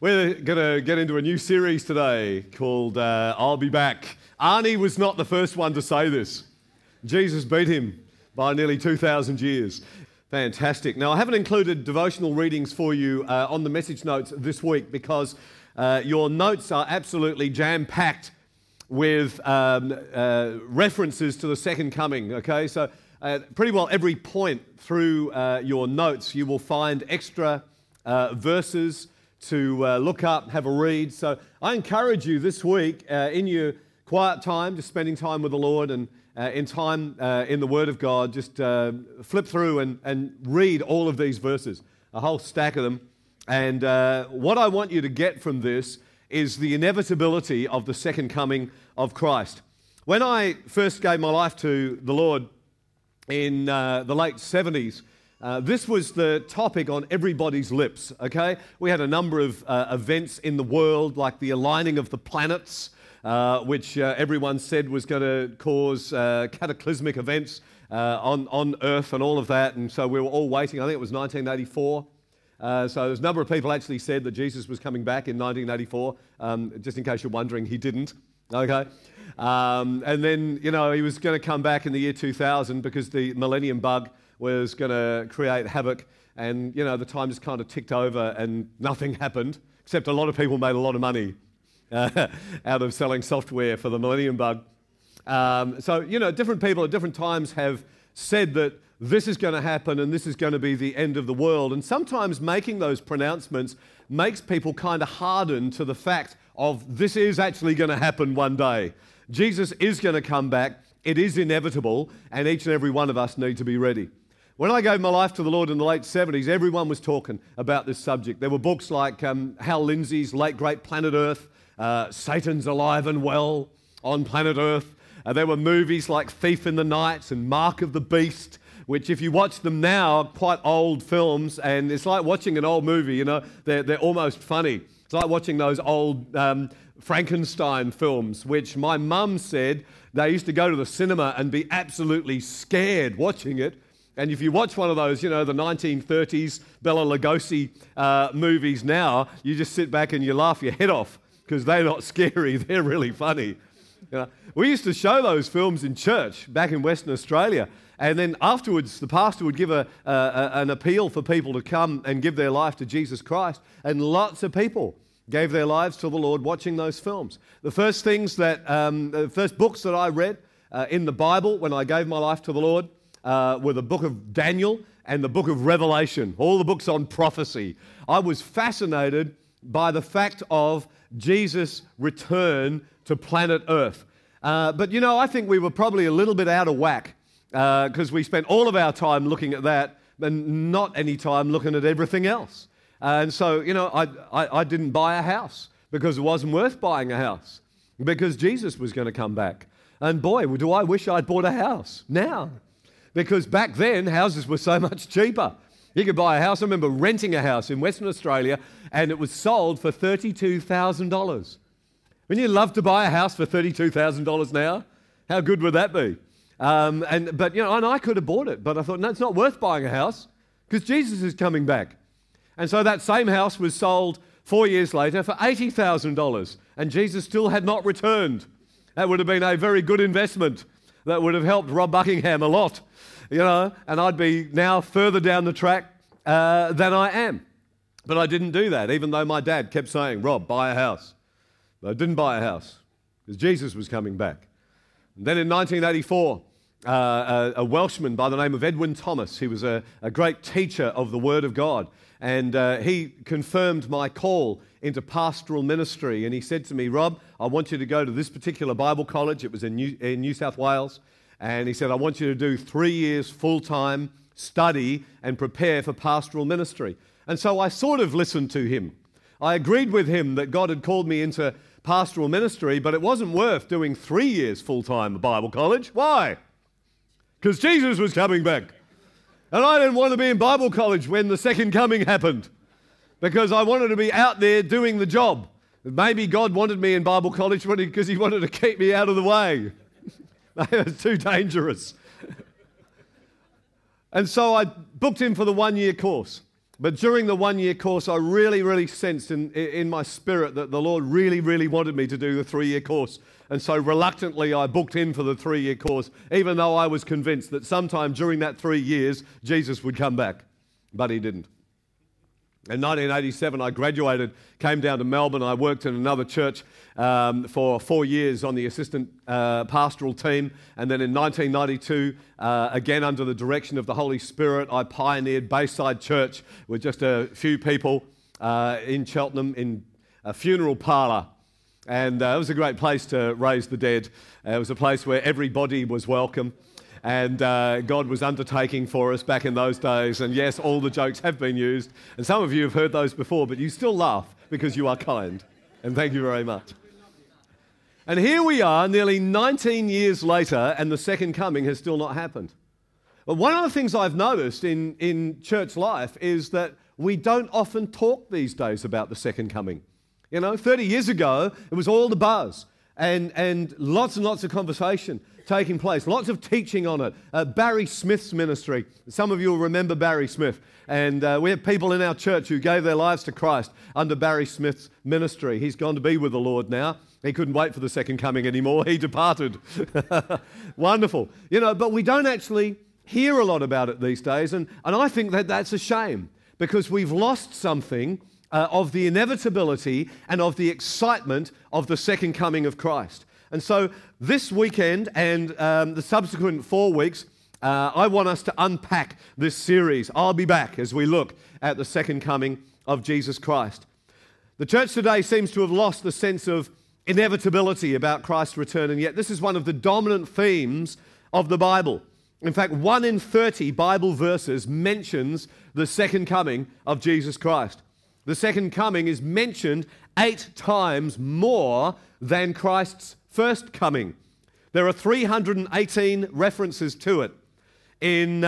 We're going to get into a new series today called I'll Be Back. Arnie was not the first one to say this. Jesus beat him by nearly 2,000 years. Fantastic. Now, I haven't included devotional readings for you on the message notes this week because your notes are absolutely jam-packed with references to the second coming, okay? So pretty well every point through your notes, you will find extra verses to look up, have a read. So I encourage you this week in your quiet time, just spending time with the Lord and in time in the Word of God, just flip through and read all of these verses, a whole stack of them. And what I want you to get from this is the inevitability of the second coming of Christ. When I first gave my life to the Lord in the late 70s, this was the topic on everybody's lips, okay? We had a number of events in the world, like the aligning of the planets, which everyone said was going to cause cataclysmic events on Earth and all of that. And so we were all waiting. I think it was 1984. So there's a number of people actually said that Jesus was coming back in 1984. Just in case you're wondering, he didn't, okay? And then, you know, he was going to come back in the year 2000 because the millennium bug was going to create havoc, and, you know, the time just kind of ticked over and nothing happened, except a lot of people made a lot of money out of selling software for the millennium bug. So, you know, different people at different times have said that this is going to happen and this is going to be the end of the world, and sometimes making those pronouncements makes people kind of harden to the fact of this is actually going to happen one day. Jesus is going to come back. It is inevitable, and each and every one of us need to be ready. When I gave my life to the Lord in the late 70s, everyone was talking about this subject. There were books like Hal Lindsey's late great Planet Earth, Satan's Alive and Well on Planet Earth. There were movies like Thief in the Night and Mark of the Beast, which if you watch them now, are quite old films, and it's like watching an old movie, you know, they're almost funny. It's like watching those old Frankenstein films, which my mum said they used to go to the cinema and be absolutely scared watching it. And if you watch one of those, you know, the 1930s Bela Lugosi movies now, you just sit back and you laugh your head off because they're not scary, they're really funny. You know, we used to show those films in church back in Western Australia, and then afterwards the pastor would give an appeal for people to come and give their life to Jesus Christ, and lots of people gave their lives to the Lord watching those films. The first books that I read in the Bible when I gave my life to the Lord were the book of Daniel and the book of Revelation, all the books on prophecy. I was fascinated by the fact of Jesus' return to planet Earth. But, you know, I think we were probably a little bit out of whack because we spent all of our time looking at that and not any time looking at everything else. And so, you know, I didn't buy a house because it wasn't worth buying a house because Jesus was going to come back. And boy, do I wish I'd bought a house now, because back then houses were so much cheaper. You could buy a house. I remember renting a house in Western Australia and it was sold for $32,000. Wouldn't you love to buy a house for $32,000 now? How good would that be? But you know, and I could have bought it, but I thought, no, it's not worth buying a house because Jesus is coming back. And so that same house was sold 4 years later for $80,000, and Jesus still had not returned. That would have been a very good investment. That would have helped Rob Buckingham a lot, you know, and I'd be now further down the track than I am. But I didn't do that, even though my dad kept saying, Rob, buy a house. But I didn't buy a house because Jesus was coming back. And then in 1984, a Welshman by the name of Edwin Thomas, he was a great teacher of the Word of God, and he confirmed my call into pastoral ministry. And he said to me, Rob, I want you to go to this particular Bible college. It was in New South Wales. And he said, I want you to do 3 years full-time study and prepare for pastoral ministry. And so I sort of listened to him. I agreed with him that God had called me into pastoral ministry, but it wasn't worth doing 3 years full-time Bible college. Why? Because Jesus was coming back. And I didn't want to be in Bible college when the second coming happened, because I wanted to be out there doing the job. Maybe God wanted me in Bible college because he wanted to keep me out of the way. It was too dangerous. And so I booked him for the 1 year course. But during the 1-year course, I really sensed in my spirit that the Lord really wanted me to do the 3-year course. And so reluctantly, I booked in for the 3-year course, even though I was convinced that sometime during that 3 years, Jesus would come back. But he didn't. In 1987, I graduated, came down to Melbourne. I worked in another church for 4 years on the assistant pastoral team. And then in 1992, again under the direction of the Holy Spirit, I pioneered Bayside Church with just a few people in Cheltenham in a funeral parlour. And it was a great place to raise the dead. It was a place where everybody was welcome. And God was undertaking for us back in those days. And yes, all the jokes have been used. And some of you have heard those before, but you still laugh because you are kind. And thank you very much. And here we are, nearly 19 years later, and the second coming has still not happened. But one of the things I've noticed in church life is that we don't often talk these days about the second coming. 30 years ago, it was all the buzz and lots of conversation taking place, lots of teaching on it. Barry Smith's ministry. Some of you will remember Barry Smith. And we have people in our church who gave their lives to Christ under Barry Smith's ministry. He's gone to be with the Lord now. He couldn't wait for the second coming anymore. He departed. Wonderful. But we don't actually hear a lot about it these days. And I think that that's a shame because we've lost something of the inevitability and of the excitement of the second coming of Christ. And so this weekend and the subsequent 4 weeks, I want us to unpack this series, I'll Be Back, as we look at the second coming of Jesus Christ. The church today seems to have lost the sense of inevitability about Christ's return, and yet this is one of the dominant themes of the Bible. In fact, 1 in 30 Bible verses mentions the second coming of Jesus Christ. The second coming is mentioned 8 times more than Christ's first coming. There are 318 references to it in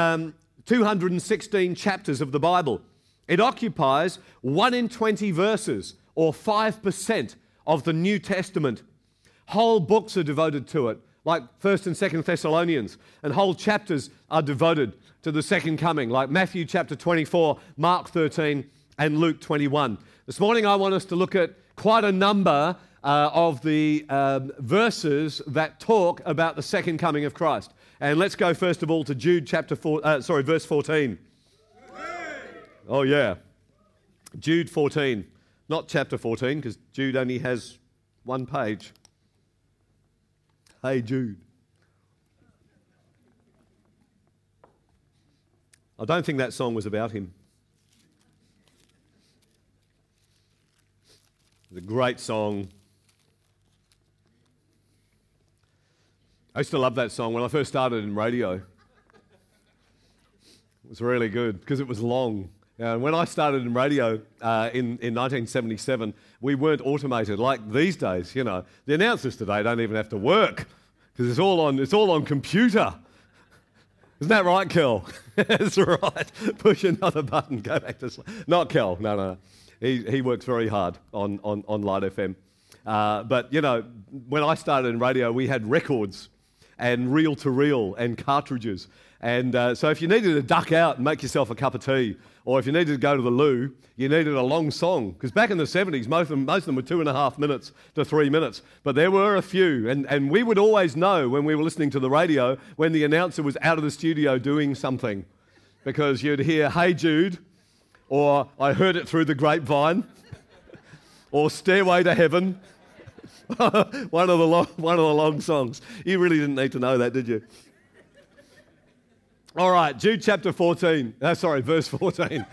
216 chapters of the Bible. It occupies 1 in 20 verses, or 5% of the New Testament. Whole books are devoted to it, like 1st and 2nd Thessalonians, and whole chapters are devoted to the second coming, like Matthew chapter 24, Mark 13, and Luke 21. This morning I want us to look at quite a number of the verses that talk about the second coming of Christ. And let's go first of all to Jude verse 14. Oh yeah, Jude 14, not chapter 14, because Jude only has 1 page. Hey Jude. I don't think that song was about him. It's a great song. I used to love that song when I first started in radio. It was really good because it was long. When I started in radio in 1977, we weren't automated like these days. The announcers today don't even have to work because it's all on computer. Isn't that right, Kel? That's right. Push another button. Go back to sleep. Not Kel. No. He works very hard on Light FM. But when I started in radio, we had records and reel-to-reel and cartridges. And so if you needed to duck out and make yourself a cup of tea, or if you needed to go to the loo, you needed a long song. Because back in the 70s, most of them were 2.5 minutes to 3 minutes. But there were a few. And we would always know when we were listening to the radio when the announcer was out of the studio doing something. Because you'd hear, "Hey Jude," or "I heard it through the grapevine," or "Stairway to Heaven." one of the long songs. You really didn't need to know that, did you? All right, Jude chapter 14. Verse 14.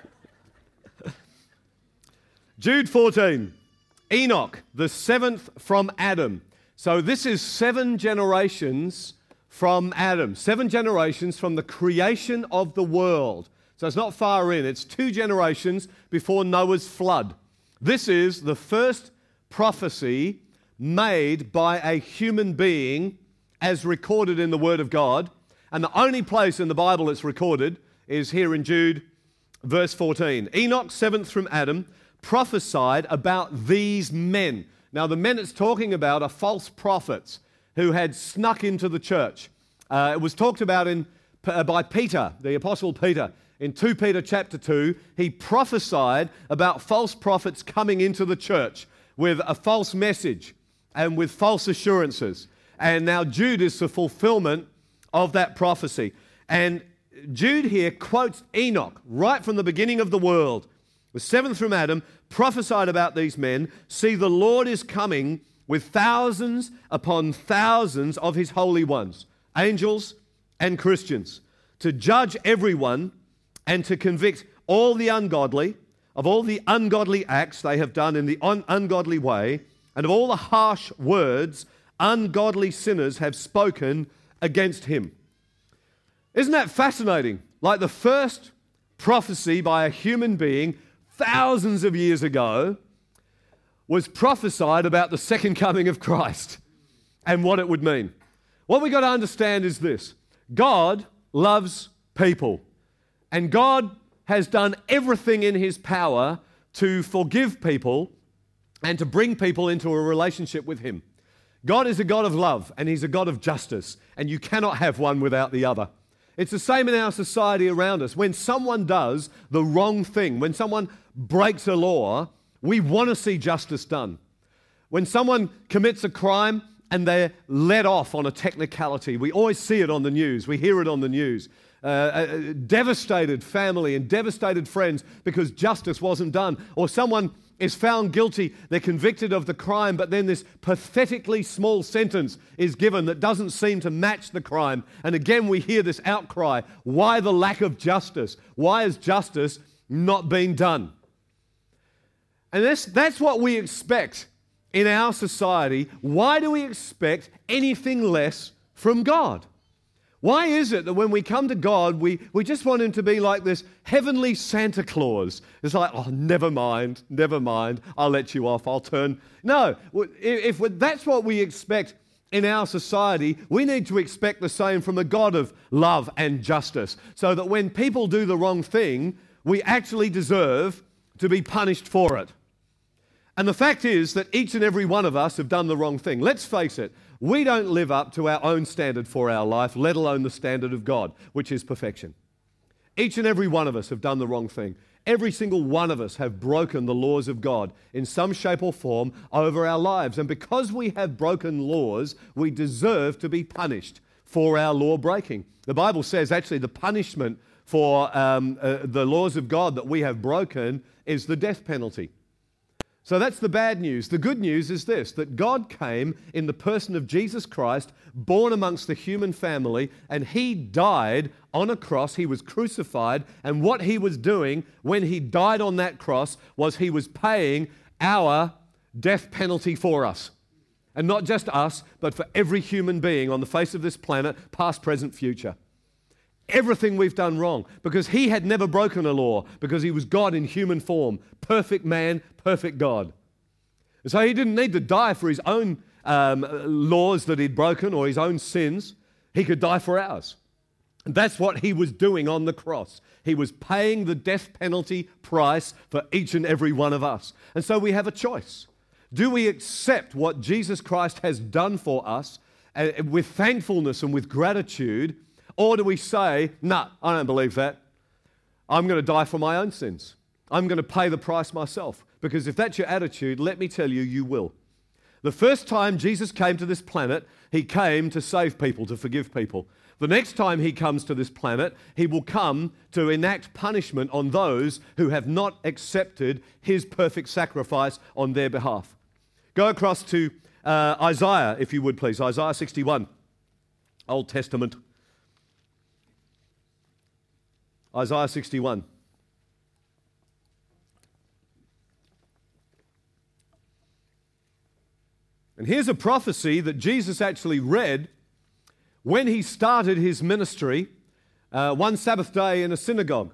Jude 14. Enoch, the 7th from Adam. So this is 7 generations from Adam. 7 generations from the creation of the world. So it's not far in. It's 2 generations before Noah's flood. This is the first prophecy made by a human being as recorded in the Word of God. And the only place in the Bible it's recorded is here in Jude, verse 14. Enoch, 7th from Adam, prophesied about these men. Now, the men it's talking about are false prophets who had snuck into the church. It was talked about by Peter, the Apostle Peter, in 2 Peter chapter 2, he prophesied about false prophets coming into the church with a false message and with false assurances. And now Jude is the fulfillment of that prophecy. And Jude here quotes Enoch right from the beginning of the world. The seventh from Adam prophesied about these men. See, the Lord is coming with thousands upon thousands of his holy ones, angels and Christians, to judge everyone and to convict all the ungodly of all the ungodly acts they have done in the ungodly way, and of all the harsh words ungodly sinners have spoken against him. Isn't that fascinating? Like the first prophecy by a human being thousands of years ago was prophesied about the second coming of Christ and what it would mean. What we've got to understand is this: God loves people, and God has done everything in his power to forgive people and to bring people into a relationship with him. God is a God of love, and he's a God of justice, and you cannot have one without the other. It's the same in our society around us. When someone does the wrong thing, when someone breaks a law, we want to see justice done. When someone commits a crime and they're let off on a technicality, we always see it on the news, we hear it on the news. A devastated family and devastated friends because justice wasn't done. Or someone is found guilty, they're convicted of the crime, but then this pathetically small sentence is given that doesn't seem to match the crime. And again, we hear this outcry. Why the lack of justice? Why is justice not being done? And that's what we expect in our society. Why do we expect anything less from God? Why is it that when we come to God, we just want him to be like this heavenly Santa Claus? It's like, oh, never mind, I'll let you off, I'll turn. No, if that's what we expect in our society, we need to expect the same from a God of love and justice, so that when people do the wrong thing, we actually deserve to be punished for it. And the fact is that each and every one of us have done the wrong thing. Let's face it, we don't live up to our own standard for our life, let alone the standard of God, which is perfection. Each and every one of us have done the wrong thing. Every single one of us have broken the laws of God in some shape or form over our lives. And because we have broken laws, we deserve to be punished for our law breaking. The Bible says actually the punishment for the laws of God that we have broken is the death penalty. So that's the bad news. The good news is this, that God came in the person of Jesus Christ, born amongst the human family, and he died on a cross. He was crucified, and what he was doing when he died on that cross was he was paying our death penalty for us. And not just us, but for every human being on the face of this planet, past, present, future. Everything we've done wrong, because he had never broken a law, because he was God in human form, perfect man, perfect God. And so he didn't need to die for his own laws that he'd broken or his own sins. He could die for ours. And that's what he was doing on the cross. He was paying the death penalty price for each and every one of us. And so we have a choice. Do we accept what Jesus Christ has done for us with thankfulness and with gratitude? Or do we say, nah, I don't believe that. I'm going to die for my own sins. I'm going to pay the price myself. Because if that's your attitude, let me tell you, you will. The first time Jesus came to this planet, he came to save people, to forgive people. The next time he comes to this planet, he will come to enact punishment on those who have not accepted his perfect sacrifice on their behalf. Go across to Isaiah, if you would please. Isaiah 61, Old Testament. Isaiah 61. And here's a prophecy that Jesus actually read when he started his ministry one Sabbath day in a synagogue.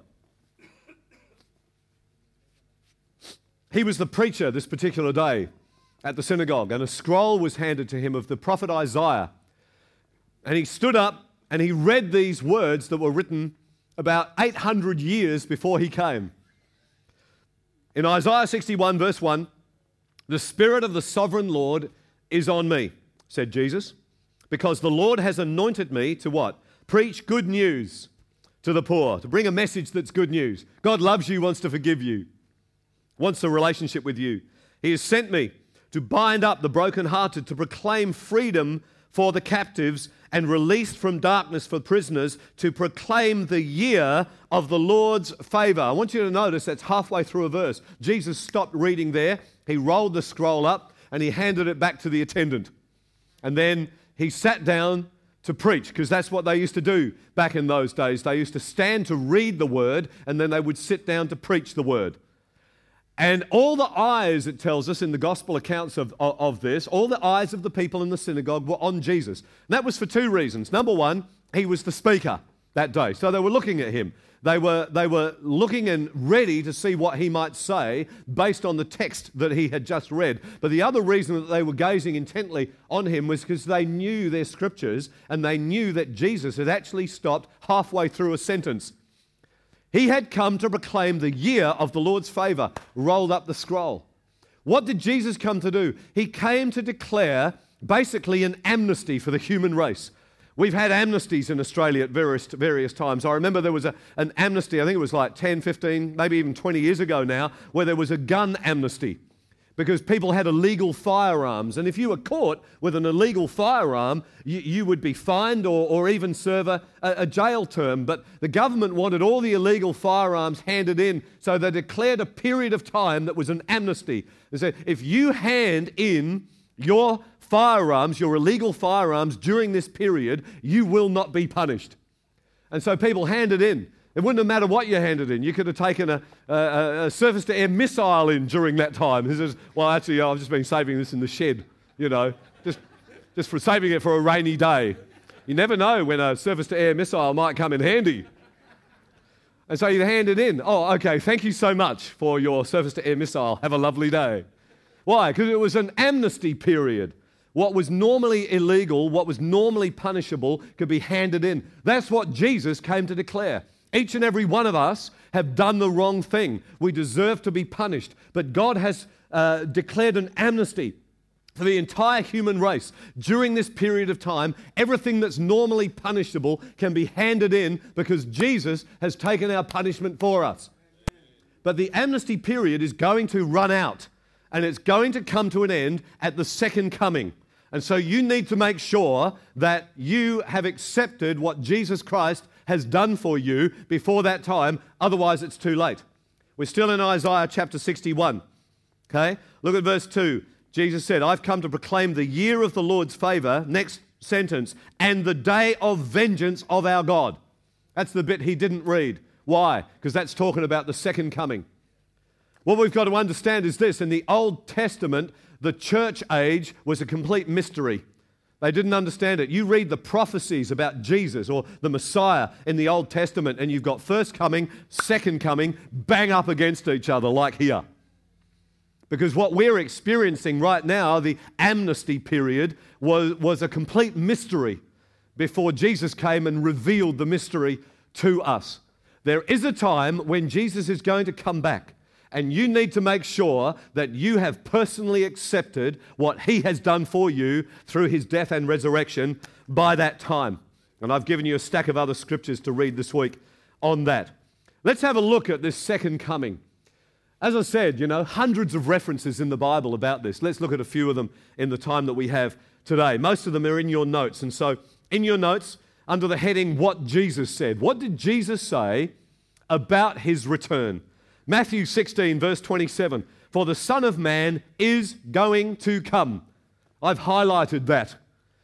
He was the preacher this particular day at the synagogue, and a scroll was handed to him of the prophet Isaiah. And he stood up and he read these words that were written about 800 years before he came. In Isaiah 61 verse 1, "The Spirit of the Sovereign Lord is on me," said Jesus, "because the Lord has anointed me to what? Preach good news to the poor, to bring a message that's good news. God loves you, wants to forgive you, wants a relationship with you. He has sent me to bind up the brokenhearted, to proclaim freedom for the captives and release from darkness for prisoners, to proclaim the year of the Lord's favor. I want you to notice that's halfway through a verse. Jesus stopped reading there. He rolled the scroll up and he handed it back to the attendant. And then he sat down to preach, because that's what they used to do back in those days. They used to stand to read the word and then they would sit down to preach the word. And all the eyes, it tells us in the gospel accounts of this, all the eyes of the people in the synagogue were on Jesus. And that was for two reasons. Number one, he was the speaker that day. So they were looking at him. They were looking and ready to see what he might say based on the text that he had just read. But the other reason that they were gazing intently on him was because they knew their scriptures and they knew that Jesus had actually stopped halfway through a sentence. He had come to proclaim the year of the Lord's favor, rolled up the scroll. What did Jesus come to do? He came to declare basically an amnesty for the human race. We've had amnesties in Australia at various times. I remember there was an amnesty, I think it was like 10, 15, maybe even 20 years ago now, where there was a gun amnesty because people had illegal firearms. And if you were caught with an illegal firearm, you would be fined or even serve a jail term. But the government wanted all the illegal firearms handed in, so they declared a period of time that was an amnesty. They said, if you hand in your firearms, your illegal firearms during this period, you will not be punished. And so people handed in. It wouldn't have mattered what you handed in. You could have taken a surface-to-air missile in during that time. He says, well, actually, I've just been saving this in the shed, just for saving it for a rainy day. You never know when a surface-to-air missile might come in handy. And so you hand it in. Oh, okay, thank you so much for your surface-to-air missile. Have a lovely day. Why? Because it was an amnesty period. What was normally illegal, what was normally punishable, could be handed in. That's what Jesus came to declare. Each and every one of us have done the wrong thing. We deserve to be punished. But God has declared an amnesty for the entire human race. During this period of time, everything that's normally punishable can be handed in because Jesus has taken our punishment for us. But the amnesty period is going to run out, and it's going to come to an end at the second coming. And so you need to make sure that you have accepted what Jesus Christ has done for you before that time, otherwise it's too late. We're still in Isaiah chapter 61. Okay? Look at verse 2. Jesus said, I've come to proclaim the year of the Lord's favor, next sentence, and the day of vengeance of our God. That's the bit he didn't read. Why? Because that's talking about the second coming. What we've got to understand is this: in the Old Testament, the church age was a complete mystery. They didn't understand it. You read the prophecies about Jesus or the Messiah in the Old Testament, and you've got first coming, second coming, bang up against each other like here. Because what we're experiencing right now, the amnesty period, was a complete mystery before Jesus came and revealed the mystery to us. There is a time when Jesus is going to come back. And you need to make sure that you have personally accepted what he has done for you through his death and resurrection by that time. And I've given you a stack of other scriptures to read this week on that. Let's have a look at this second coming. As I said, hundreds of references in the Bible about this. Let's look at a few of them in the time that we have today. Most of them are in your notes. And so in your notes, under the heading, What Jesus Said. What did Jesus say about his return? Matthew 16, verse 27, for the Son of Man is going to come. I've highlighted that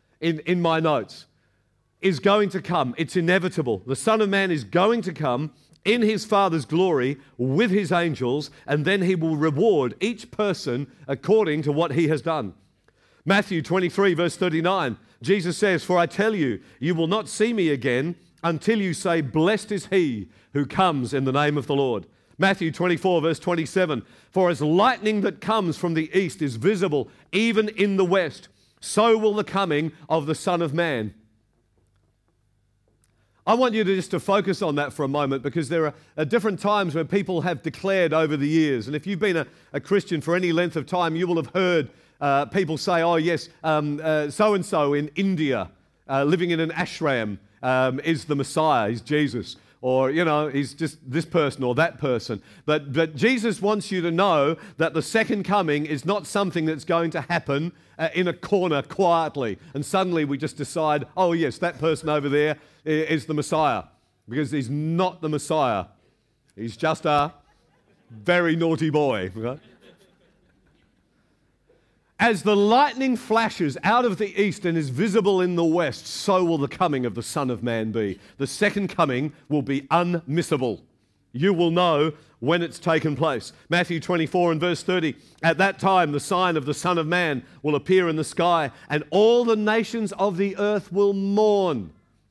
in my notes. Is going to come. It's inevitable. The Son of Man is going to come in his Father's glory with his angels, and then he will reward each person according to what he has done. Matthew 23, verse 39, Jesus says, for I tell you, you will not see me again until you say, blessed is he who comes in the name of the Lord. Matthew 24, verse 27, for as lightning that comes from the east is visible even in the west, so will the coming of the Son of Man. I want you to focus on that for a moment, because there are different times where people have declared over the years, and if you've been a Christian for any length of time, you will have heard people say, oh yes, so-and-so in India, living in an ashram, is the Messiah, is Jesus. or, he's just this person or that person. But Jesus wants you to know that the second coming is not something that's going to happen in a corner quietly. And suddenly we just decide, oh yes, that person over there is the Messiah. Because he's not the Messiah. He's just a very naughty boy. Right? As the lightning flashes out of the east and is visible in the west, so will the coming of the Son of Man be. The second coming will be unmissable. You will know when it's taken place. Matthew 24 and verse 30, at that time the sign of the Son of Man will appear in the sky, and all the nations of the earth will mourn.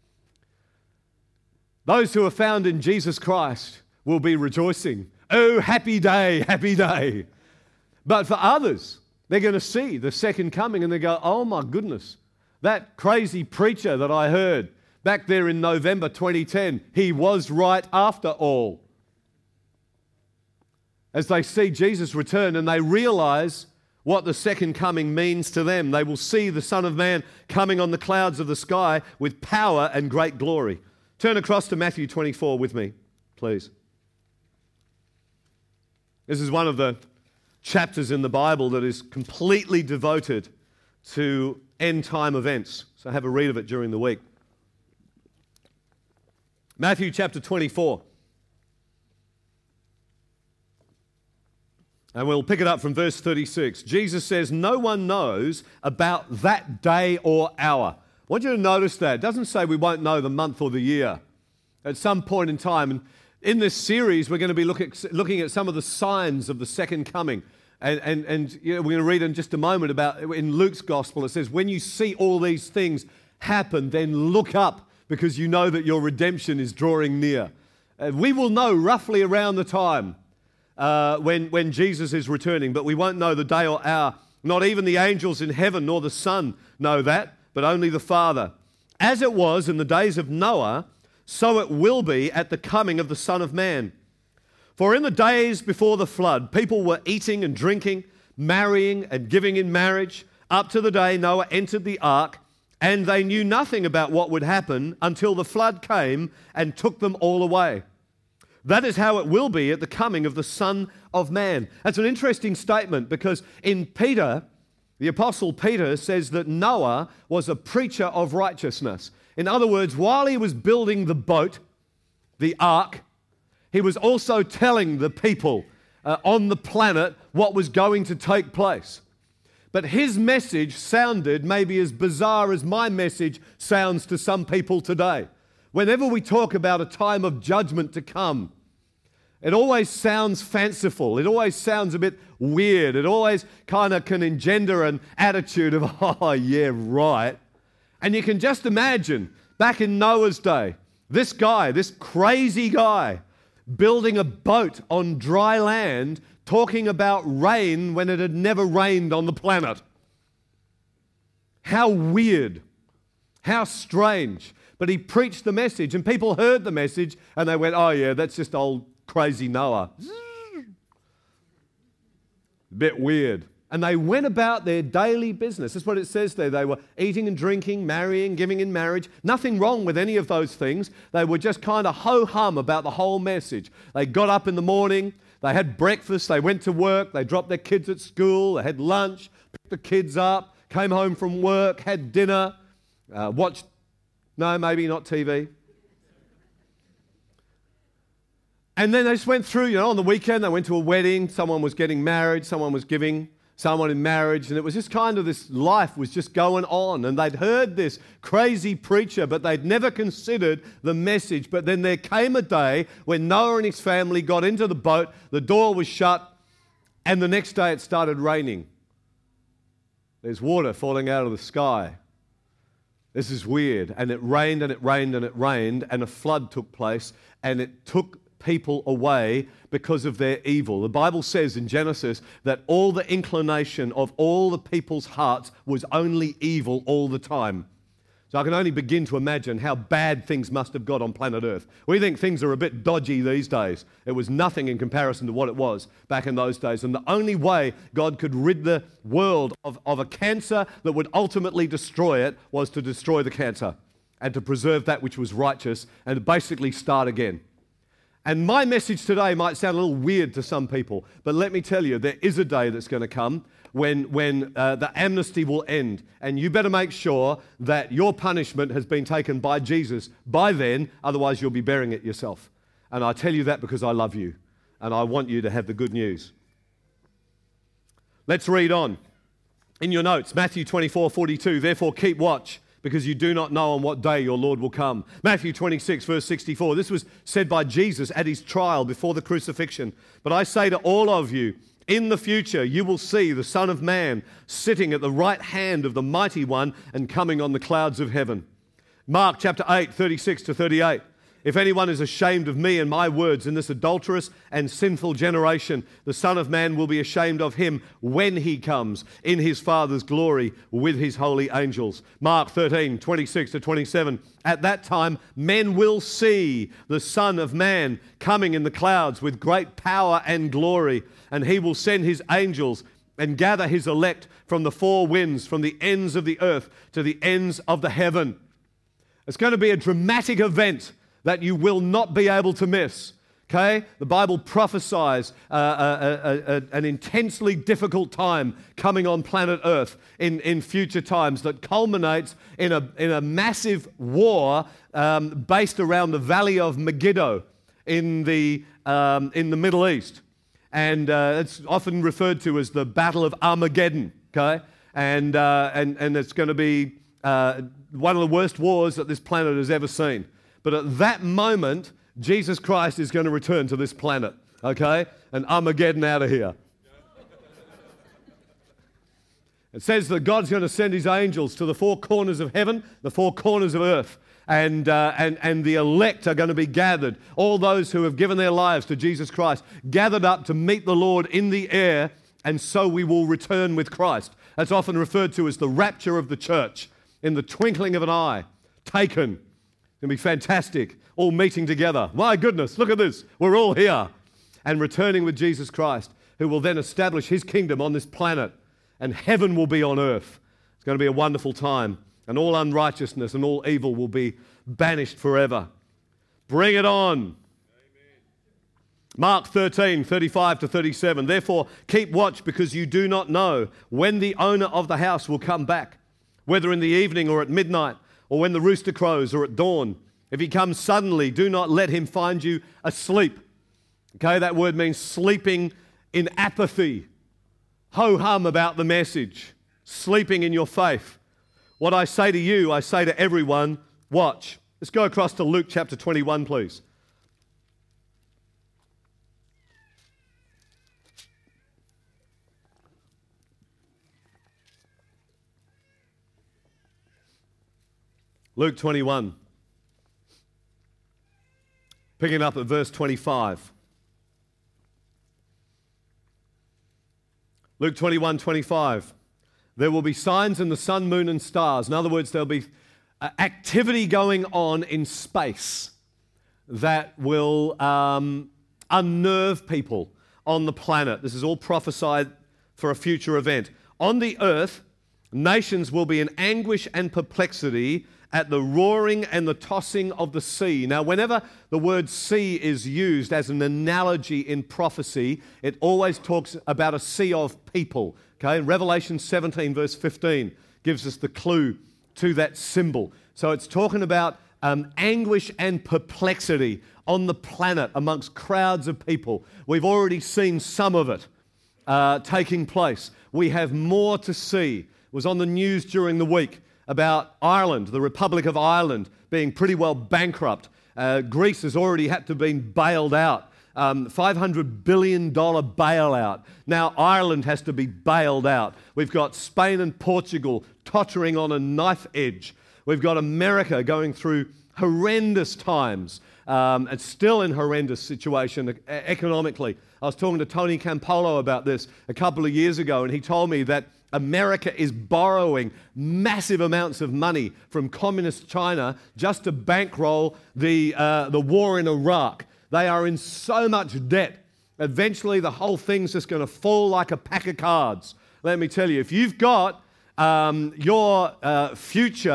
Those who are found in Jesus Christ will be rejoicing. Oh, happy day, happy day. But for others, they're going to see the second coming and they go, oh my goodness, that crazy preacher that I heard back there in November 2010, he was right after all. As they see Jesus return and they realize what the second coming means to them, they will see the Son of Man coming on the clouds of the sky with power and great glory. Turn across to Matthew 24 with me, please. This is one of the chapters in the Bible that is completely devoted to end-time events. So have a read of it during the week. Matthew chapter 24. And we'll pick it up from verse 36. Jesus says, no one knows about that day or hour. I want you to notice that. It doesn't say we won't know the month or the year. At some point in time, and in this series, we're going to be looking at some of the signs of the second coming. And we're going to read in just a moment about, in Luke's gospel, it says, when you see all these things happen, then look up because you know that your redemption is drawing near. We will know roughly around the time when Jesus is returning, but we won't know the day or hour. Not even the angels in heaven nor the Son know that, but only the Father. As it was in the days of Noah, so it will be at the coming of the Son of Man. For in the days before the flood, people were eating and drinking, marrying and giving in marriage, up to the day Noah entered the ark, and they knew nothing about what would happen until the flood came and took them all away. That is how it will be at the coming of the Son of Man. That's an interesting statement because in Peter, the Apostle Peter says that Noah was a preacher of righteousness. In other words, while he was building the boat, the ark, he was also telling the people on the planet what was going to take place. But his message sounded maybe as bizarre as my message sounds to some people today. Whenever we talk about a time of judgment to come, it always sounds fanciful. It always sounds a bit weird. It always kind of can engender an attitude of, oh, yeah, right. And you can just imagine, back in Noah's day, this guy, this crazy guy, building a boat on dry land, talking about rain when it had never rained on the planet. How weird. How strange. But he preached the message, and people heard the message, and they went, oh yeah, that's just old crazy Noah. Bit weird. And they went about their daily business. That's what it says there. They were eating and drinking, marrying, giving in marriage. Nothing wrong with any of those things. They were just kind of ho-hum about the whole message. They got up in the morning, they had breakfast, they went to work, they dropped their kids at school, they had lunch, picked the kids up, came home from work, had dinner, watched, no, maybe not TV. And then they just went through, on the weekend, they went to a wedding, someone was getting married, someone was giving someone in marriage, and it was just kind of this life was just going on, and they'd heard this crazy preacher, but they'd never considered the message. But then there came a day when Noah and his family got into the boat, the door was shut, and the next day it started raining. There's water falling out of the sky. This is weird. And it rained and it rained and it rained, and a flood took place, and it took people away because of their evil. The Bible says in Genesis that all the inclination of all the people's hearts was only evil all the time. So I can only begin to imagine how bad things must have got on planet Earth. We think things are a bit dodgy these days. It was nothing in comparison to what it was back in those days. And the only way God could rid the world of a cancer that would ultimately destroy it was to destroy the cancer. and to preserve that which was righteous and to basically start again. And my message today might sound a little weird to some people, but let me tell you, there is a day that's going to come when the amnesty will end. And you better make sure that your punishment has been taken by Jesus by then, otherwise you'll be bearing it yourself. And I tell you that because I love you, and I want you to have the good news. Let's read on. In your notes, Matthew 24:42, therefore keep watch, because you do not know on what day your Lord will come. Matthew 26, verse 64. This was said by Jesus at his trial before the crucifixion. But I say to all of you, in the future you will see the Son of Man sitting at the right hand of the Mighty One and coming on the clouds of heaven. Mark chapter 8, 36 to 38. If anyone is ashamed of me and my words in this adulterous and sinful generation, the Son of Man will be ashamed of him when he comes in his Father's glory with his holy angels. Mark 13, 26 to 27. At that time, men will see the Son of Man coming in the clouds with great power and glory, and he will send his angels and gather his elect from the four winds, from the ends of the earth to the ends of the heaven. It's going to be a dramatic event that you will not be able to miss, okay? The Bible prophesies an intensely difficult time coming on planet Earth in future times that culminates in a massive war based around the Valley of Megiddo in the Middle East. And it's often referred to as the Battle of Armageddon, okay? And it's going to be one of the worst wars that this planet has ever seen. But at that moment, Jesus Christ is going to return to this planet, okay? And Armageddon out of here. It says that God's going to send his angels to the four corners of heaven, the four corners of earth, and the elect are going to be gathered. All those who have given their lives to Jesus Christ, gathered up to meet the Lord in the air, and so we will return with Christ. That's often referred to as the rapture of the church. In the twinkling of an eye, taken. It's going to be fantastic, all meeting together. My goodness, look at this. We're all here. And returning with Jesus Christ, who will then establish his kingdom on this planet, and heaven will be on earth. It's going to be a wonderful time, and all unrighteousness and all evil will be banished forever. Bring it on. Amen. Mark 13, 35 to 37. Therefore, keep watch, because you do not know when the owner of the house will come back, whether in the evening or at midnight, or when the rooster crows or at dawn. If he comes suddenly, do not let him find you asleep. Okay, that word means sleeping in apathy, ho-hum about the message, sleeping in your faith. What I say to you, I say to everyone, watch. Let's go across to Luke chapter 21, please. Luke 21, picking up at verse 25. Luke 21, 25. There will be signs in the sun, moon, and stars. In other words, there'll be activity going on in space that will unnerve people on the planet. This is all prophesied for a future event. On the earth, nations will be in anguish and perplexity at the roaring and the tossing of the sea. Now, whenever the word sea is used as an analogy in prophecy, it always talks about a sea of people. Okay, Revelation 17, verse 15 gives us the clue to that symbol. So it's talking about anguish and perplexity on the planet amongst crowds of people. We've already seen some of it taking place. We have more to see. It was on the news during the week about Ireland, the Republic of Ireland, being pretty well bankrupt. Greece has already had to be bailed out. $500 billion bailout. Now Ireland has to be bailed out. We've got Spain and Portugal tottering on a knife edge. We've got America going through horrendous times. It's still in horrendous situation economically. I was talking to Tony Campolo about this a couple of years ago, and he told me that America is borrowing massive amounts of money from communist China just to bankroll the war in Iraq. They are in so much debt. Eventually, the whole thing's just going to fall like a pack of cards. Let me tell you, if you've got your future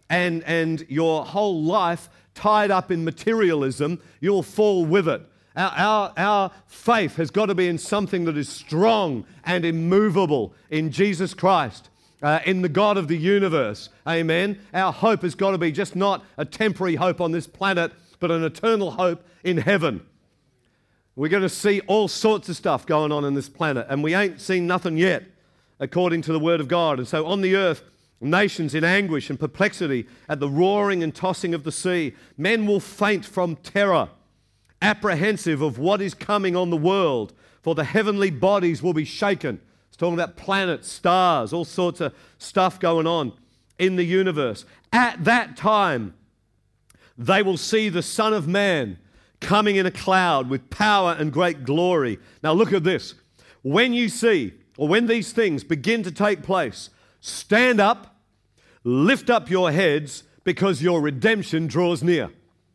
and your whole life tied up in materialism, you'll fall with it. Our faith has got to be in something that is strong and immovable in Jesus Christ, in the God of the universe. Amen. Our hope has got to be just not a temporary hope on this planet, but an eternal hope in heaven. We're going to see all sorts of stuff going on in this planet, and we ain't seen nothing yet, according to the Word of God. And so on the earth, nations in anguish and perplexity at the roaring and tossing of the sea. Men will faint from terror, apprehensive of what is coming on the world, for the heavenly bodies will be shaken. It's talking about planets, stars, all sorts of stuff going on in the universe. At that time, they will see the Son of Man coming in a cloud with power and great glory. Now look at this. When you see, or when these things begin to take place, stand up, lift up your heads, because your redemption draws near.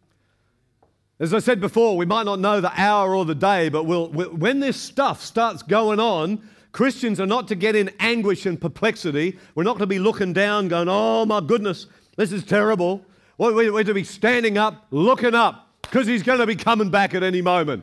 As I said before, we might not know the hour or the day, but when this stuff starts going on, Christians are not to get in anguish and perplexity. We're not to be looking down going, oh my goodness, this is terrible. We're to be standing up, looking up, because he's going to be coming back at any moment.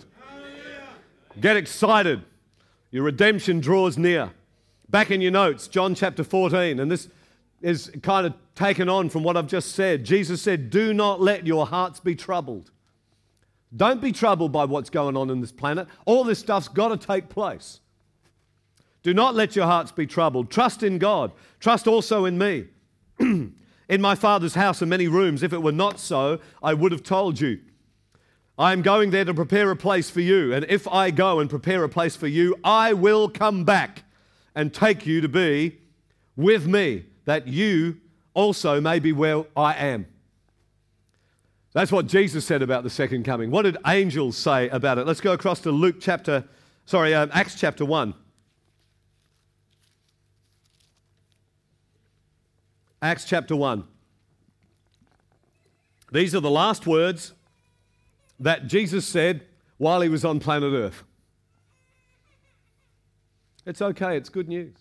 Get excited. Your redemption draws near. Back in your notes, John chapter 14, and this is kind of taken on from what I've just said. Jesus said, do not let your hearts be troubled. Don't be troubled by what's going on in this planet. All this stuff's got to take place. Do not let your hearts be troubled. Trust in God. Trust also in me. In my Father's house are many rooms. If it were not so, I would have told you. I am going there to prepare a place for you. And if I go and prepare a place for you, I will come back and take you to be with me, that you also may be where I am. That's what Jesus said about the second coming. What did angels say about it? Let's go across to Acts chapter 1. Acts chapter 1. These are the last words that Jesus said while he was on planet Earth. It's okay, it's good news.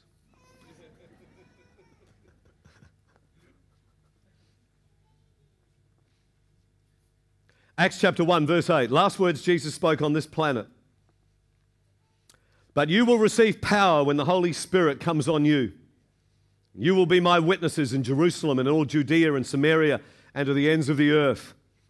Acts chapter 1, verse 8. Last words Jesus spoke on this planet. But you will receive power when the Holy Spirit comes on you. You will be my witnesses in Jerusalem and all Judea and Samaria and to the ends of the earth.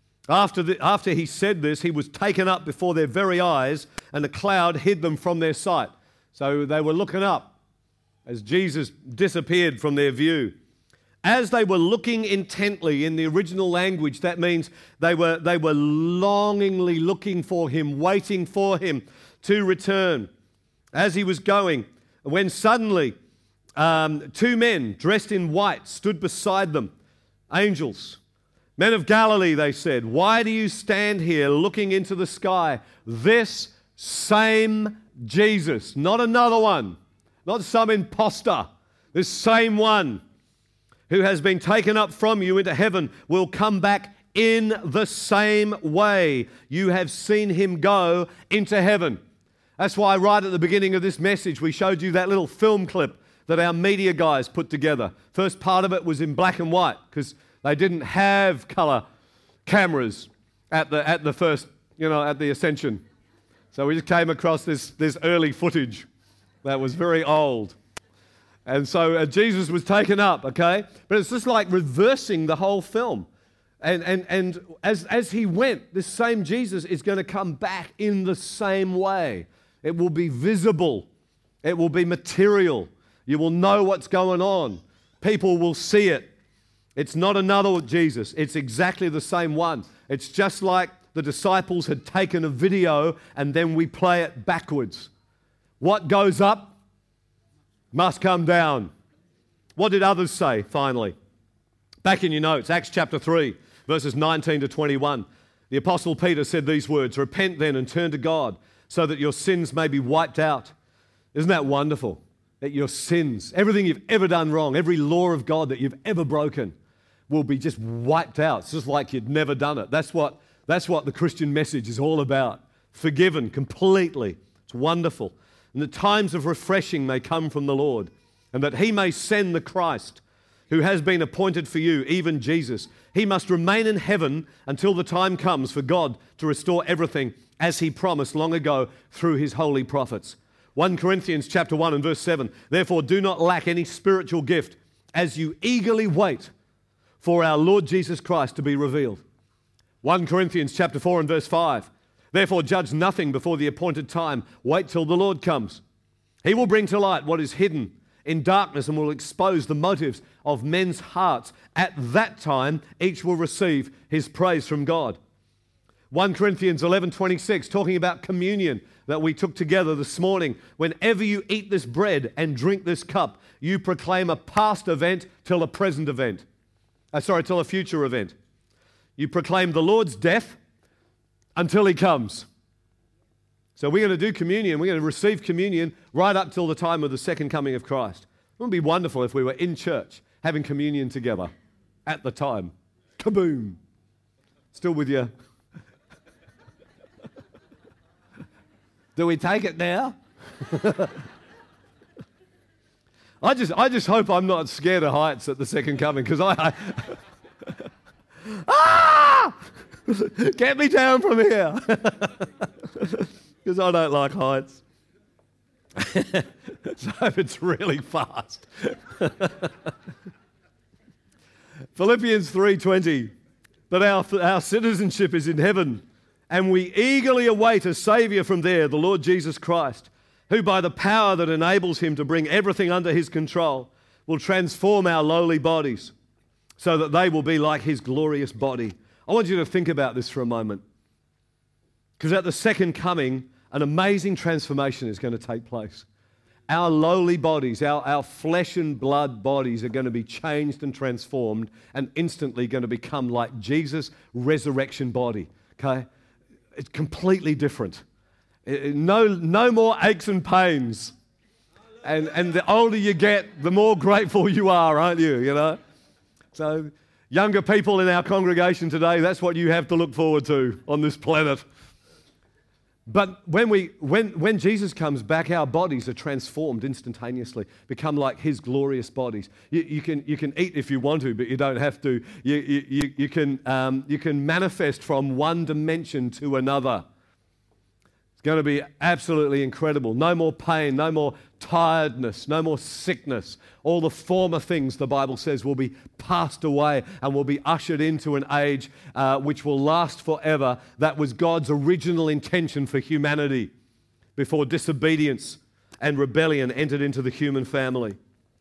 After he said this, he was taken up before their very eyes, and a cloud hid them from their sight. So they were looking up as Jesus disappeared from their view. As they were looking intently in the original language, that means they were longingly looking for him, waiting for him to return. As he was going, when suddenly two men dressed in white stood beside them, angels. Men of Galilee, they said, why do you stand here looking into the sky? This same Jesus, not another one, not some imposter, this same one who has been taken up from you into heaven will come back in the same way you have seen him go into heaven. That's why right at the beginning of this message, we showed you that little film clip that our media guys put together. First part of it was in black and white because they didn't have color cameras at the first, at the Ascension. So we just came across this early footage that was very old. And so Jesus was taken up, okay? But it's just like reversing the whole film. And as he went, this same Jesus is going to come back in the same way. It will be visible. It will be material. You will know what's going on. People will see it. It's not another Jesus. It's exactly the same one. It's just like the disciples had taken a video and then we play it backwards. What goes up must come down. What did others say finally? Back in your notes, Acts chapter 3, verses 19 to 21. The Apostle Peter said these words, repent then and turn to God so that your sins may be wiped out. Isn't that wonderful? That your sins, everything you've ever done wrong, every law of God that you've ever broken will be just wiped out. It's just like you'd never done it. That's what the Christian message is all about. Forgiven completely. It's wonderful. And the times of refreshing may come from the Lord, and that he may send the Christ, who has been appointed for you, even Jesus. He must remain in heaven until the time comes for God to restore everything as he promised long ago through his holy prophets. 1 Corinthians chapter 1 and verse 7, therefore do not lack any spiritual gift as you eagerly wait for our Lord Jesus Christ to be revealed. 1 Corinthians chapter 4 and verse 5, therefore judge nothing before the appointed time. Wait till the Lord comes. He will bring to light what is hidden in darkness and will expose the motives of men's hearts. At that time, each will receive his praise from God. 1 Corinthians 11:26, talking about communion that we took together this morning. Whenever you eat this bread and drink this cup, you proclaim a past event till a present event. Till a future event. You proclaim the Lord's death until he comes. So we're going to do communion. We're going to receive communion right up till the time of the second coming of Christ. It would be wonderful if we were in church having communion together at the time. Kaboom. Still with you? Do we take it now? I just hope I'm not scared of heights at the second coming, because get me down from here. Because I don't like heights. So if it's really fast. Philippians 3:20, but our citizenship is in heaven, and we eagerly await a Saviour from there, the Lord Jesus Christ, who by the power that enables him to bring everything under his control will transform our lowly bodies so that they will be like his glorious body. I want you to think about this for a moment, because at the second coming, an amazing transformation is going to take place. Our lowly bodies, our flesh and blood bodies are going to be changed and transformed and instantly going to become like Jesus' resurrection body, okay? It's completely different. No more aches and pains. And the older you get, the more grateful you are, aren't you, you know? So younger people in our congregation today, that's what you have to look forward to on this planet. But when Jesus comes back, our bodies are transformed instantaneously, become like his glorious bodies. You can eat if you want to, but you don't have to. You can manifest from one dimension to another. It's going to be absolutely incredible. No more pain, no more tiredness, no more sickness. All the former things, the Bible says, will be passed away and will be ushered into an age which will last forever. That was God's original intention for humanity before disobedience and rebellion entered into the human family.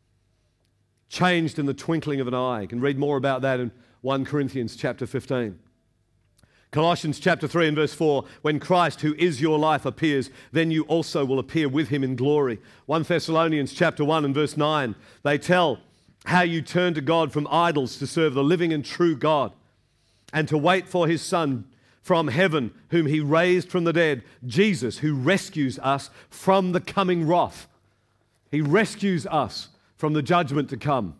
Changed in the twinkling of an eye. You can read more about that in 1 Corinthians chapter 15. Colossians chapter 3 and verse 4, when Christ, who is your life, appears, then you also will appear with him in glory. 1 Thessalonians chapter 1 and verse 9, they tell how you turn to God from idols to serve the living and true God and to wait for his Son from heaven, whom he raised from the dead, Jesus, who rescues us from the coming wrath. He rescues us from the judgment to come.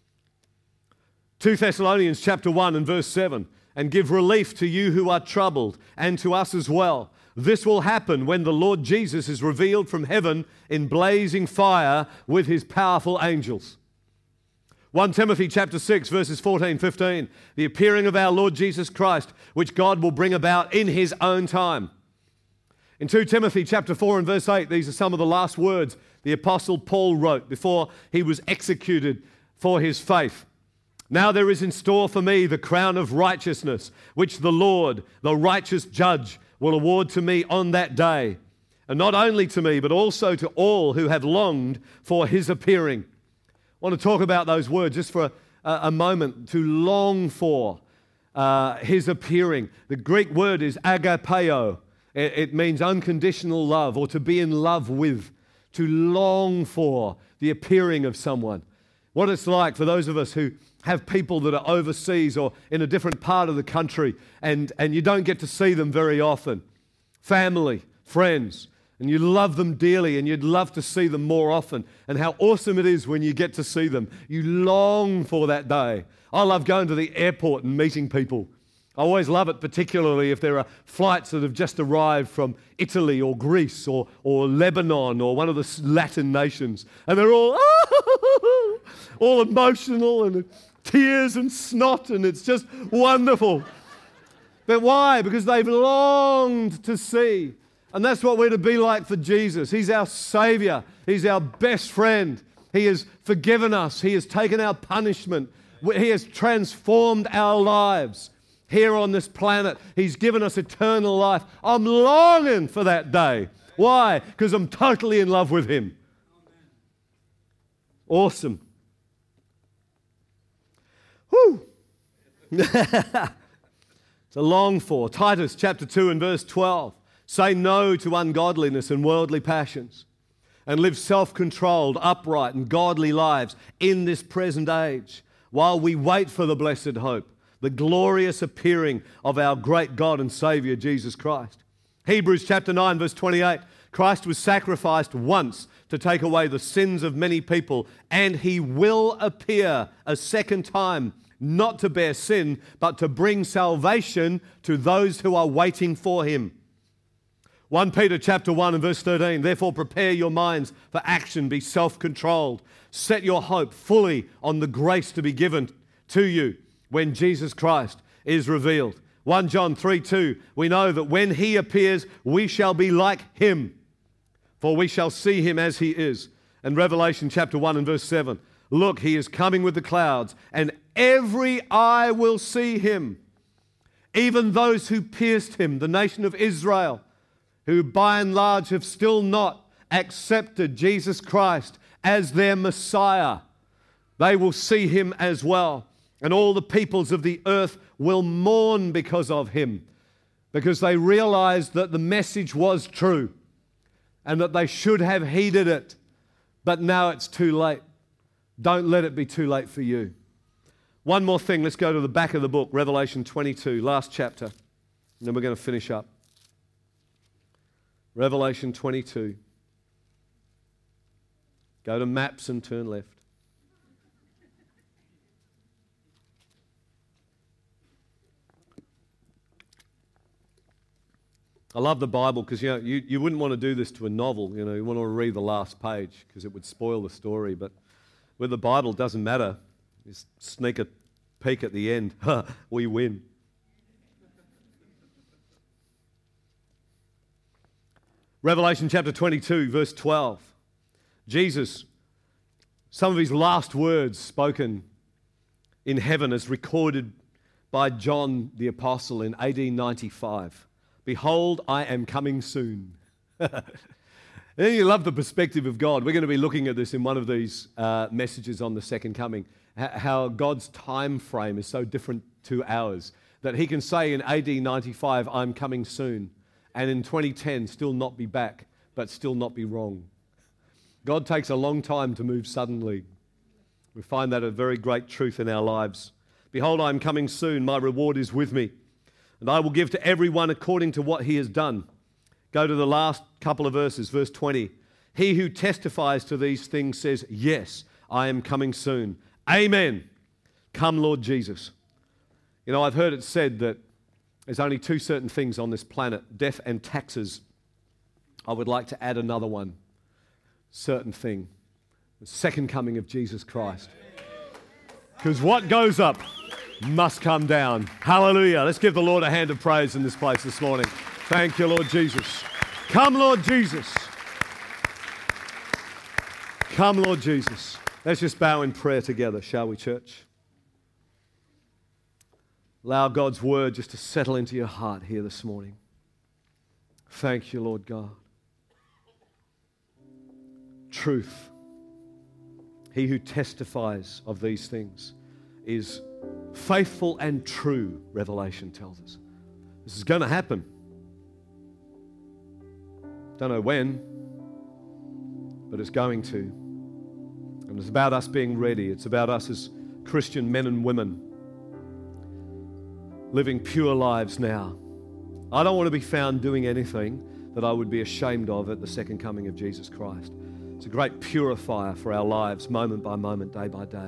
2 Thessalonians chapter 1 and verse 7, and give relief to you who are troubled, and to us as well. This will happen when the Lord Jesus is revealed from heaven in blazing fire with his powerful angels. 1 Timothy chapter 6, verses 14, 15. The appearing of our Lord Jesus Christ, which God will bring about in his own time. In 2 Timothy chapter 4 and verse 8, these are some of the last words the Apostle Paul wrote before he was executed for his faith. Now there is in store for me the crown of righteousness, which the Lord, the righteous judge, will award to me on that day. And not only to me, but also to all who have longed for his appearing. I want to talk about those words just for a moment. To long for his appearing. The Greek word is agapeo. It means unconditional love, or to be in love with. To long for the appearing of someone. What it's like for those of us who have people that are overseas or in a different part of the country and you don't get to see them very often. Family, friends, and you love them dearly and you'd love to see them more often. And how awesome it is when you get to see them. You long for that day. I love going to the airport and meeting people. I always love it, particularly if there are flights that have just arrived from Italy or Greece or Lebanon or one of the Latin nations. And they're all, all emotional and tears and snot, and it's just wonderful. But why? Because they've longed to see. And that's what we're to be like for Jesus. He's our Savior. He's our best friend. He has forgiven us. He has taken our punishment. He has transformed our lives here on this planet. He's given us eternal life. I'm longing for that day. Why? Because I'm totally in love with Him. Awesome. Whew. To long for. Titus chapter 2 and verse 12. Say no to ungodliness and worldly passions, and live self-controlled, upright, and godly lives in this present age, while we wait for the blessed hope, the glorious appearing of our great God and Savior, Jesus Christ. Hebrews chapter 9, verse 28. Christ was sacrificed once to take away the sins of many people, and He will appear a second time, not to bear sin, but to bring salvation to those who are waiting for Him. 1 Peter chapter 1 and verse 13, therefore prepare your minds for action, be self-controlled. Set your hope fully on the grace to be given to you when Jesus Christ is revealed. 1 John 3:2, we know that when He appears, we shall be like Him, for we shall see Him as He is. And Revelation chapter 1 and verse 7, look, He is coming with the clouds, and every eye will see Him, even those who pierced Him, the nation of Israel, who by and large have still not accepted Jesus Christ as their Messiah. They will see Him as well. And all the peoples of the earth will mourn because of Him, because they realized that the message was true and that they should have heeded it. But now it's too late. Don't let it be too late for you. One more thing. Let's go to the back of the book, Revelation 22, last chapter. And then we're going to finish up. Revelation 22. Go to maps and turn left. I love the Bible because you wouldn't want to do this to a novel. You want to read the last page because it would spoil the story. But with the Bible, it doesn't matter. Just sneak a peek at the end. We win. Revelation chapter 22, verse 12. Jesus, some of His last words spoken in heaven as recorded by John the Apostle in AD 95. Behold, I am coming soon. And you love the perspective of God. We're going to be looking at this in one of these messages on the second coming, how God's time frame is so different to ours, that He can say in AD 95, I'm coming soon, and in 2010 still not be back, but still not be wrong. God takes a long time to move suddenly. We find that a very great truth in our lives. Behold, I am coming soon. My reward is with me, and I will give to everyone according to what he has done. Go to the last couple of verses, verse 20. He who testifies to these things says, yes, I am coming soon. Amen. Come, Lord Jesus. I've heard it said that there's only two certain things on this planet, death and taxes. I would like to add another one, certain thing, the second coming of Jesus Christ. Because what goes up must come down. Hallelujah. Let's give the Lord a hand of praise in this place this morning. Thank you, Lord Jesus. Come, Lord Jesus. Come, Lord Jesus. Let's just bow in prayer together, shall we, church? Allow God's word just to settle into your heart here this morning. Thank you, Lord God. Truth. He who testifies of these things is faithful and true, Revelation tells us. This is going to happen. Don't know when, but it's going to. And it's about us being ready. It's about us as Christian men and women living pure lives now. I don't want to be found doing anything that I would be ashamed of at the second coming of Jesus Christ. It's a great purifier for our lives, moment by moment, day by day.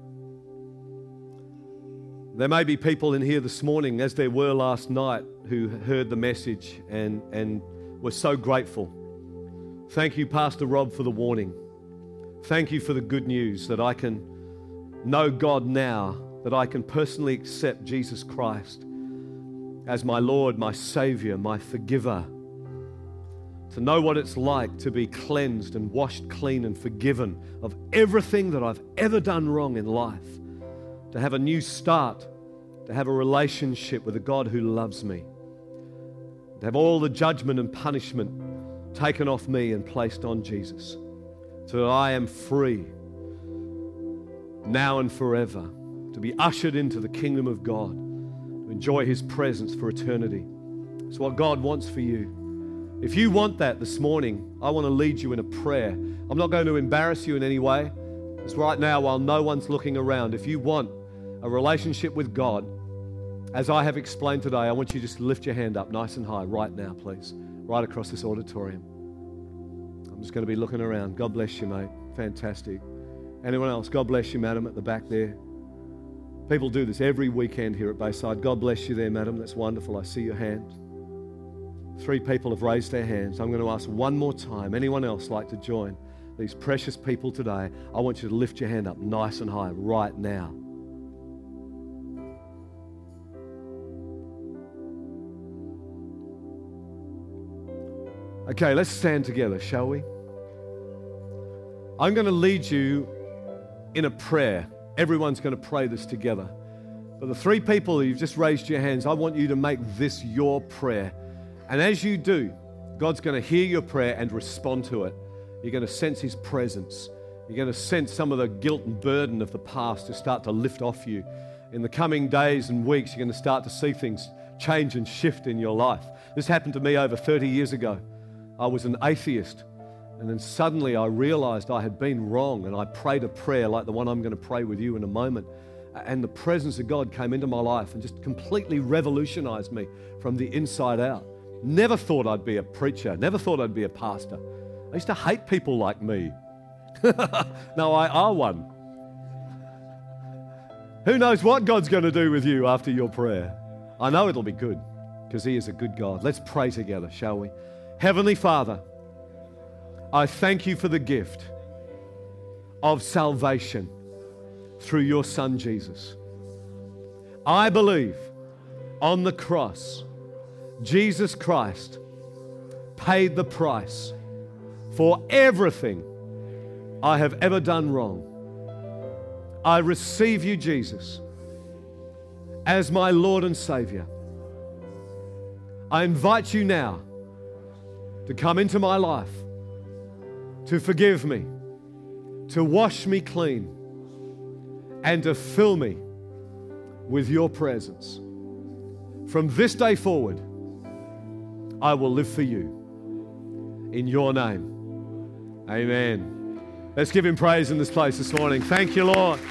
There may be people in here this morning, as there were last night, who heard the message and were so grateful. Thank you, Pastor Rob, for the warning. Thank you for the good news that I can know God now, that I can personally accept Jesus Christ as my Lord, my Savior, my forgiver. To know what it's like to be cleansed and washed clean and forgiven of everything that I've ever done wrong in life. To have a new start, to have a relationship with a God who loves me. To have all the judgment and punishment taken off me and placed on Jesus. So that I am free now and forever to be ushered into the kingdom of God, to enjoy His presence for eternity. It's what God wants for you. If you want that this morning, I want to lead you in a prayer. I'm not going to embarrass you in any way. It's right now, while no one's looking around. If you want a relationship with God, as I have explained today, I want you to just lift your hand up nice and high right now, please, right across this auditorium. I'm just going to be looking around. God bless you, mate. Fantastic. Anyone else? God bless you, madam, at the back there. People do this every weekend here at Bayside. God bless you there, madam. That's wonderful. I see your hand. 3 people have raised their hands. I'm going to ask one more time. Anyone else like to join these precious people today? I want you to lift your hand up nice and high right now. Okay, let's stand together, shall we? I'm going to lead you in a prayer. Everyone's going to pray this together. But the 3 people who've just raised your hands, I want you to make this your prayer. And as you do, God's going to hear your prayer and respond to it. You're going to sense His presence. You're going to sense some of the guilt and burden of the past to start to lift off you. In the coming days and weeks, you're going to start to see things change and shift in your life. This happened to me over 30 years ago. I was an atheist, and then suddenly I realized I had been wrong, and I prayed a prayer like the one I'm going to pray with you in a moment. And the presence of God came into my life and just completely revolutionized me from the inside out. Never thought I'd be a preacher. Never thought I'd be a pastor. I used to hate people like me. Now I are one. Who knows what God's going to do with you after your prayer? I know it'll be good because He is a good God. Let's pray together, shall we? Heavenly Father, I thank You for the gift of salvation through Your Son, Jesus. I believe on the cross, Jesus Christ paid the price for everything I have ever done wrong. I receive You, Jesus, as my Lord and Savior. I invite You now to come into my life, to forgive me, to wash me clean, and to fill me with Your presence. From this day forward, I will live for You. In Your name, amen. Let's give Him praise in this place this morning. Thank You, Lord.